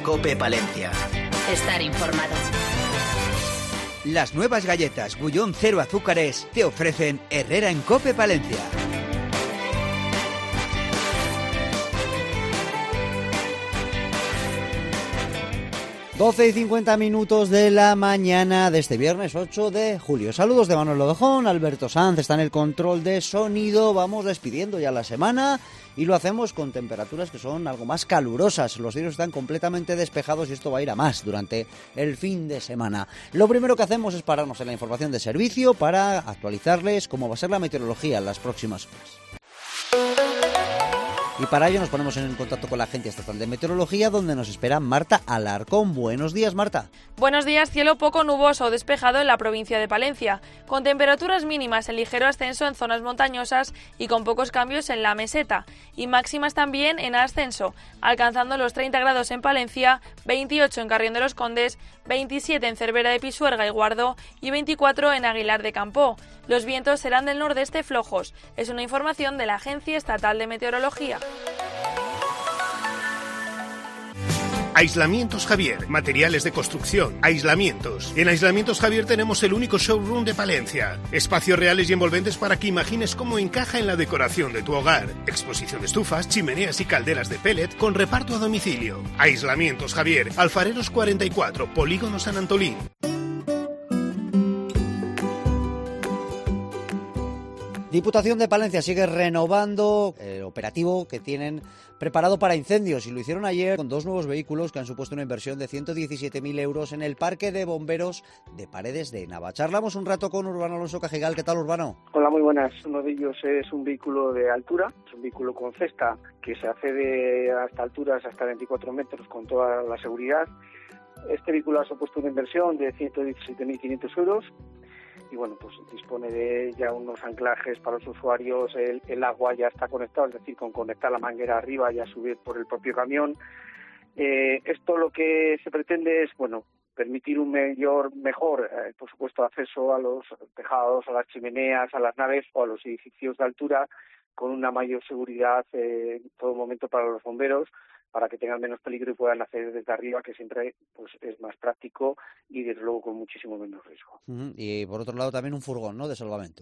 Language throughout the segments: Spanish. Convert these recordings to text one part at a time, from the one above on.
COPE Palencia. Estar informado. Las nuevas galletas Gullón 0 azúcares te ofrecen Herrera en COPE Palencia. 12:50 de la mañana de este viernes 8 de julio. Saludos de Manuel Lodejón, Alberto Sanz está en el control de sonido. Vamos despidiendo ya la semana y lo hacemos con temperaturas que son algo más calurosas. Los cielos están completamente despejados y esto va a ir a más durante el fin de semana. Lo primero que hacemos es pararnos en la información de servicio para actualizarles cómo va a ser la meteorología en las próximas horas. Y para ello nos ponemos en contacto con la Agencia Estatal de Meteorología, donde nos espera Marta Alarcón. Buenos días, Marta. Buenos días. Cielo poco nuboso o despejado en la provincia de Palencia, con temperaturas mínimas en ligero ascenso en zonas montañosas y con pocos cambios en la meseta, y máximas también en ascenso, alcanzando los 30 grados en Palencia, 28 en Carrión de los Condes, 27 en Cervera de Pisuerga y Guardo y 24 en Aguilar de Campoo. Los vientos serán del nordeste flojos. Es una información de la Agencia Estatal de Meteorología. Aislamientos Javier, materiales de construcción, aislamientos. En Aislamientos Javier tenemos el único showroom de Palencia. Espacios reales y envolventes para que imagines cómo encaja en la decoración de tu hogar. Exposición de estufas, chimeneas y calderas de pellet con reparto a domicilio. Aislamientos Javier, Alfareros 44, Polígono San Antolín. Diputación de Palencia sigue renovando el operativo que tienen preparado para incendios y lo hicieron ayer con 2 nuevos vehículos que han supuesto una inversión de 117.000 euros en el Parque de Bomberos de Paredes de Nava. Charlamos un rato con Urbano Alonso Cajigal. ¿Qué tal, Urbano? Hola, muy buenas. Uno de ellos es un vehículo de altura, es un vehículo con cesta que se accede hasta alturas hasta 24 metros con toda la seguridad. Este vehículo ha supuesto una inversión de 117.500 euros. Y bueno, pues dispone de ya unos anclajes para los usuarios, el agua ya está conectado, es decir, con conectar la manguera arriba y a subir por el propio camión. Esto lo que se pretende es, bueno, permitir un mejor, por supuesto, acceso a los tejados, a las chimeneas, a las naves o a los edificios de altura, con una mayor seguridad en todo momento para los bomberos, para que tengan menos peligro y puedan acceder desde arriba, que siempre pues es más práctico y desde luego con muchísimo menos riesgo. Y por otro lado también un furgón, ¿no?, de salvamento.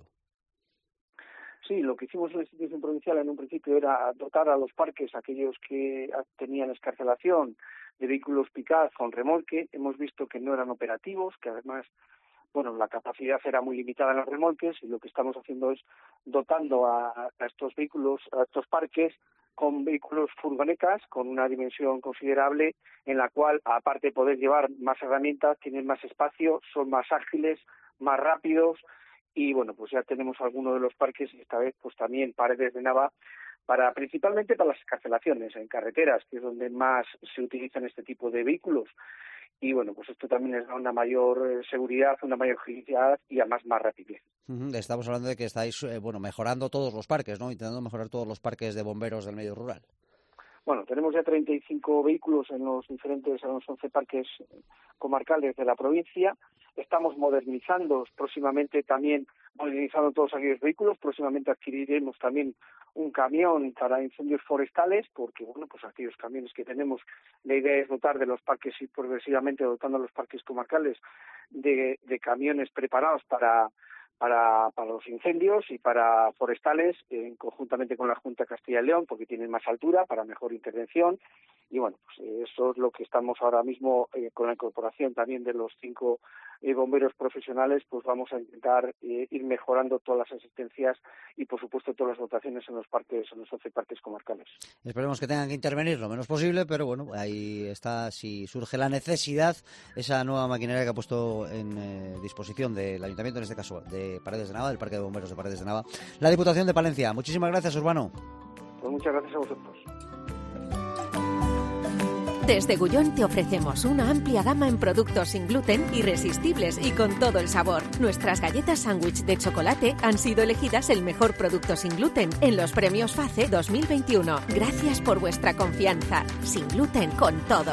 Sí, lo que hicimos en la institución provincial en un principio era dotar a los parques, aquellos que tenían escarcelación, de vehículos pick-up con remolque. Hemos visto que no eran operativos, que además, bueno, la capacidad era muy limitada en los remolques, y lo que estamos haciendo es dotando a estos vehículos, a estos parques, con vehículos furgonetas con una dimensión considerable, en la cual, aparte de poder llevar más herramientas, tienen más espacio, son más ágiles, más rápidos, y bueno, pues ya tenemos algunos de los parques, y esta vez pues también Paredes de Nava, principalmente para las escarcelaciones en carreteras, que es donde más se utilizan este tipo de vehículos. Y bueno, pues esto también les da una mayor seguridad, una mayor agilidad y además más rapidez. Estamos hablando de que estáis mejorando todos los parques, ¿no? Intentando mejorar todos los parques de bomberos del medio rural. Bueno, tenemos ya 35 vehículos en los 11 parques comarcales de la provincia. Estamos modernizando próximamente también, modernizando todos aquellos vehículos. Próximamente adquiriremos también un camión para incendios forestales, porque bueno, pues aquellos camiones que tenemos, la idea es dotar de los parques y progresivamente dotando a los parques comarcales de camiones preparados para los incendios y para forestales, conjuntamente con la Junta de Castilla y León, porque tienen más altura para mejor intervención. Y bueno, pues eso es lo que estamos ahora mismo con la incorporación también de los 5 bomberos profesionales, pues vamos a intentar ir mejorando todas las asistencias y por supuesto todas las dotaciones en los parques, en los 11 parques comarcales. Esperemos que tengan que intervenir lo menos posible, pero bueno, ahí está, si surge la necesidad, esa nueva maquinaria que ha puesto en disposición del Ayuntamiento, en este caso de Paredes de Nava, del Parque de Bomberos de Paredes de Nava, la Diputación de Palencia. Muchísimas gracias, Urbano. Pues muchas gracias a vosotros. Desde Gullón te ofrecemos una amplia gama en productos sin gluten, irresistibles y con todo el sabor. Nuestras galletas sándwich de chocolate han sido elegidas el mejor producto sin gluten en los premios FACE 2021. Gracias por vuestra confianza. Sin gluten, con todo.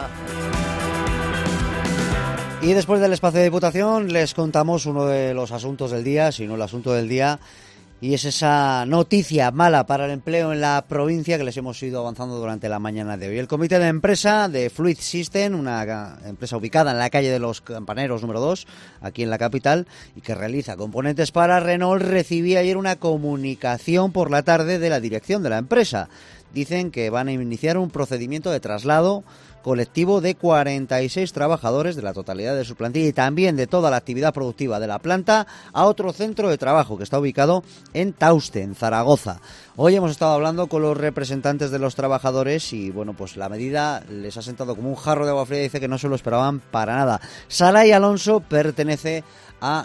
Y después del espacio de Diputación les contamos uno de los asuntos del día, si no el asunto del día, Y es esa noticia mala para el empleo en la provincia que les hemos ido avanzando durante la mañana de hoy. El comité de empresa de Fluid System, una empresa ubicada en la calle de los Campaneros número 2, aquí en la capital, y que realiza componentes para Renault, recibía ayer una comunicación por la tarde de la dirección de la empresa. Dicen que van a iniciar un procedimiento de traslado colectivo de 46 trabajadores de la totalidad de su plantilla y también de toda la actividad productiva de la planta a otro centro de trabajo que está ubicado en Tauste, en Zaragoza. Hoy hemos estado hablando con los representantes de los trabajadores y bueno, pues la medida les ha sentado como un jarro de agua fría y dice que no se lo esperaban para nada. Saray Alonso pertenece a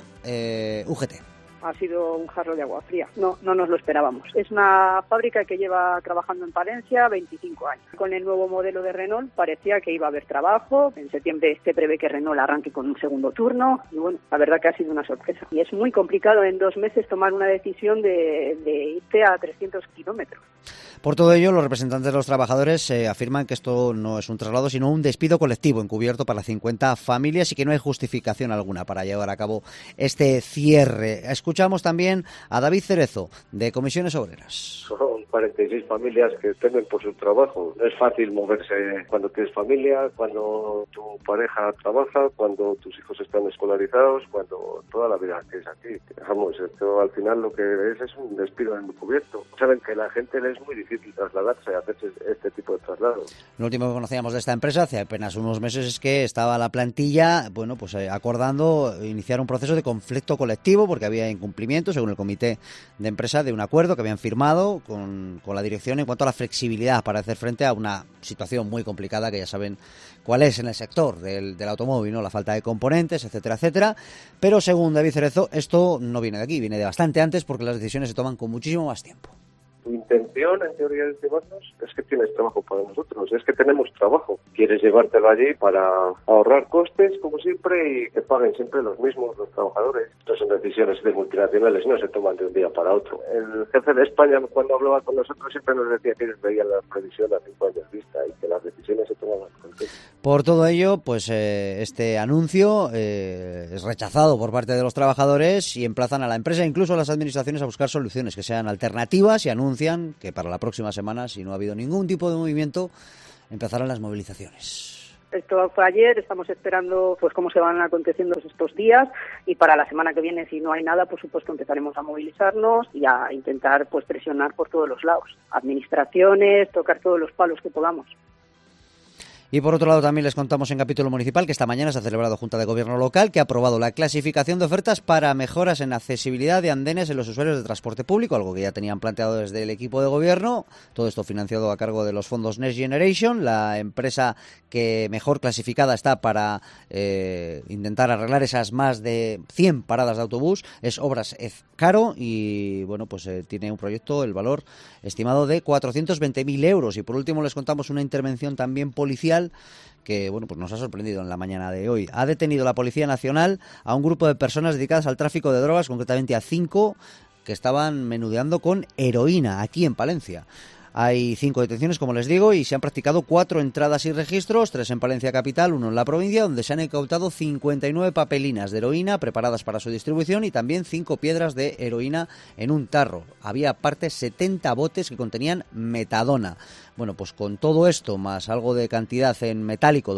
UGT. Ha sido un jarro de agua fría. No nos lo esperábamos. Es una fábrica que lleva trabajando en Palencia 25 años. Con el nuevo modelo de Renault parecía que iba a haber trabajo. En septiembre se prevé que Renault arranque con un segundo turno. Y bueno, la verdad que ha sido una sorpresa. Y es muy complicado en 2 meses tomar una decisión de irte a 300 kilómetros. Por todo ello, los representantes de los trabajadores afirman que esto no es un traslado, sino un despido colectivo encubierto para 50 familias y que no hay justificación alguna para llevar a cabo este cierre. Escuchamos también a David Cerezo, de Comisiones Obreras. Son 46 familias que temen por su trabajo. No es fácil moverse cuando tienes familia, cuando tu pareja trabaja, cuando tus hijos están escolarizados, cuando toda la vida que es aquí. Vamos, esto al final lo que es un despido encubierto. Saben que a la gente le es muy difícil trasladarse, hacerse este tipo de traslados. Lo último que conocíamos de esta empresa hace apenas unos meses es que estaba la plantilla, bueno, pues acordando iniciar un proceso de conflicto colectivo porque había incumplimiento, según el comité de empresa, de un acuerdo que habían firmado con la dirección en cuanto a la flexibilidad para hacer frente a una situación muy complicada que ya saben cuál es en el sector del automóvil, ¿no? La falta de componentes, etcétera, etcétera. Pero según David Cerezo, esto no viene de aquí, viene de bastante antes porque las decisiones se toman con muchísimo más tiempo. Tu intención, en teoría, de llevarnos es que tienes trabajo para nosotros, es que tenemos trabajo. Quieres llevártelo allí para ahorrar costes, como siempre, y que paguen siempre los mismos los trabajadores. Estas son decisiones de multinacionales, no se toman de un día para otro. El jefe de España, cuando hablaba con nosotros, siempre nos decía que ellos veían la previsión a 5 años vista y que las decisiones se tomaban con tiempo. Por todo ello, pues este anuncio es rechazado por parte de los trabajadores y emplazan a la empresa e incluso a las administraciones a buscar soluciones que sean alternativas y anuncian que para la próxima semana, si no ha habido ningún tipo de movimiento, empezarán las movilizaciones. Esto fue ayer, estamos esperando pues cómo se van aconteciendo estos días y para la semana que viene, si no hay nada, por supuesto empezaremos a movilizarnos y a intentar pues presionar por todos los lados, administraciones, tocar todos los palos que podamos. Y por otro lado también les contamos en capítulo municipal que esta mañana se ha celebrado Junta de Gobierno local que ha aprobado la clasificación de ofertas para mejoras en accesibilidad de andenes en los usuarios de transporte público, algo que ya tenían planteado desde el equipo de gobierno, todo esto financiado a cargo de los fondos Next Generation. La empresa que mejor clasificada está para intentar arreglar esas más de 100 paradas de autobús es Obras Caro y bueno, pues tiene un proyecto, el valor estimado de 420.000 euros. Y por último les contamos una intervención también policial que bueno, pues nos ha sorprendido en la mañana de hoy. Ha detenido la Policía Nacional a un grupo de personas dedicadas al tráfico de drogas, concretamente a 5 que estaban menudeando con heroína aquí en Palencia. Hay 5 detenciones, como les digo, y se han practicado 4 entradas y registros, 3 en Palencia capital, 1 en la provincia, donde se han incautado 59 papelinas de heroína preparadas para su distribución y también 5 piedras de heroína en un tarro. Había aparte 70 botes que contenían metadona. Bueno, pues con todo esto, más algo de cantidad en metálico,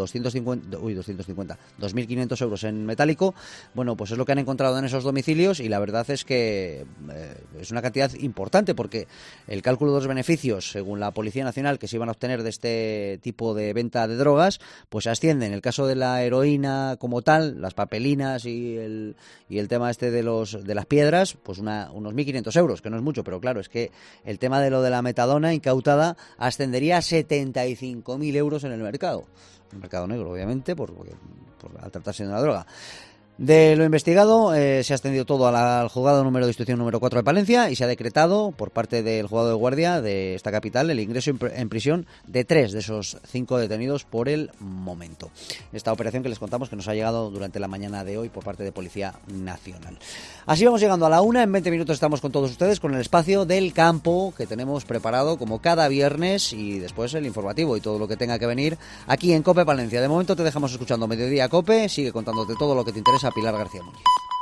2.500 euros en metálico, bueno, pues es lo que han encontrado en esos domicilios y la verdad es que es una cantidad importante porque el cálculo de los beneficios, según la Policía Nacional, que se iban a obtener de este tipo de venta de drogas, pues asciende en el caso de la heroína como tal, las papelinas y el tema este de las piedras, pues unos 1.500 euros, que no es mucho, pero claro, es que el tema de lo de la metadona incautada ascendería a 75.000 euros en el mercado negro, obviamente, al tratarse de una droga. De lo investigado, se ha extendido todo al juzgado número de instrucción número 4 de Palencia y se ha decretado por parte del juzgado de guardia de esta capital el ingreso en prisión de 3 de esos 5 detenidos por el momento. Esta operación que les contamos que nos ha llegado durante la mañana de hoy por parte de Policía Nacional. Así vamos llegando a la 1, en 20 minutos estamos con todos ustedes con el espacio del campo que tenemos preparado como cada viernes y después el informativo y todo lo que tenga que venir aquí en COPE Palencia. De momento te dejamos escuchando Mediodía COPE, sigue contándote todo lo que te interesa Pilar García Muñiz.